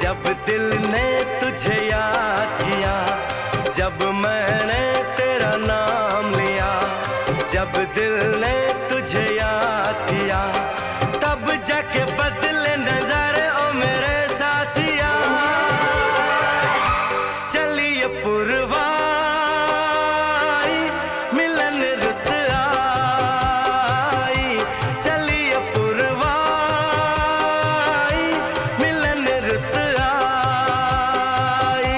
जब दिल ने तुझे याद किया, जब मैंने तेरा नाम लिया, जब दिल ने तुझे याद किया, तब जाके बदले नजर ओ मेरे साथिया। चलिए पुरवा मिलन रुत आई, चलिए पुरवा मिलन रुत आई।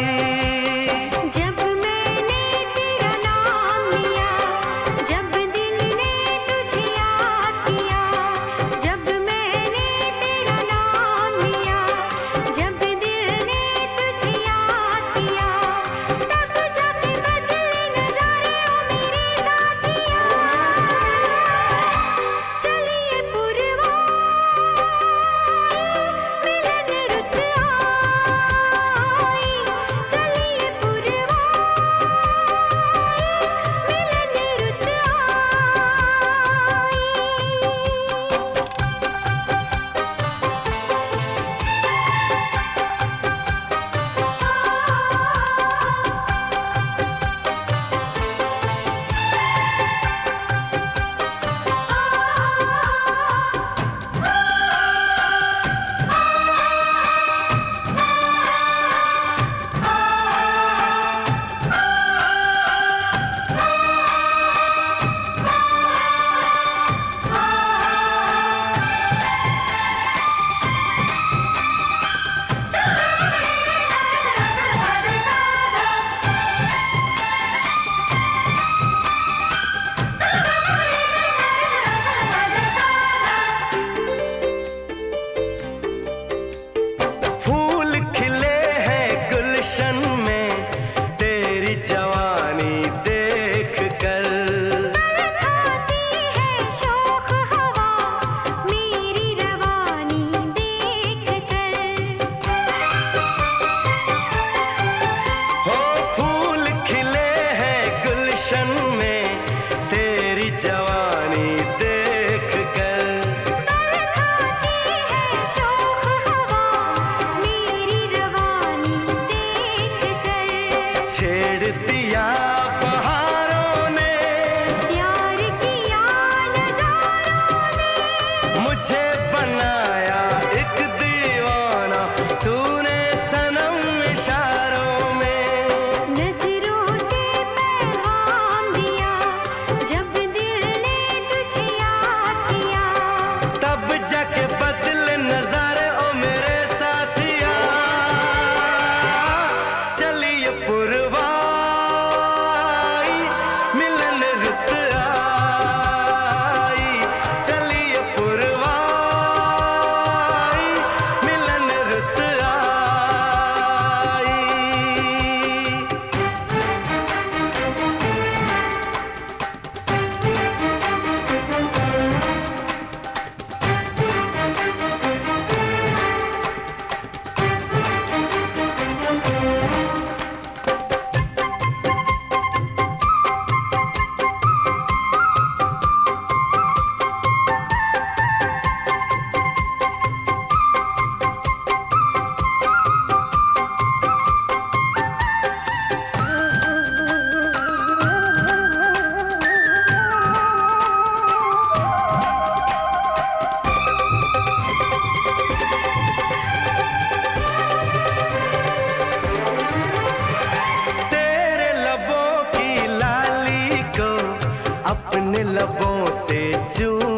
जब मैंने तेरा नाम लिया, जब दिल ने तुझे याद किया, जब मैंने तेरा नाम लिया, जब दिल ने तुझे याद किया, तब जाके बदले नजारे ओ मेरे साथिया। चलिए पुरवा मिलन रुत आई, चलिए पुरवा मिलन रुत फूल खिले हैं गुलशन में तेरी जवानी देख कर, खाती है शोख हवा मेरी रवानी देख कर। हो फूल खिले हैं गुलशन में तेरी जवानी देख कर। खाती है शोख हवा मेरी रवानी देख कर। छेड़ दिया बहारों ने, प्यार किया नजारों ने, मुझे बनाया एक दीवाना तूने सनम इशारों में। नजरों से पैगाम दिया, जब दिल ने तुझे याद किया, तब जाके बदले नजारे ओ मेरे साथिया। चलिए पुरवा मिलन रुत आई, चलिए पुरवा मिलन रुत आई। तेरे लबों की लाली को अपने लबों से चूम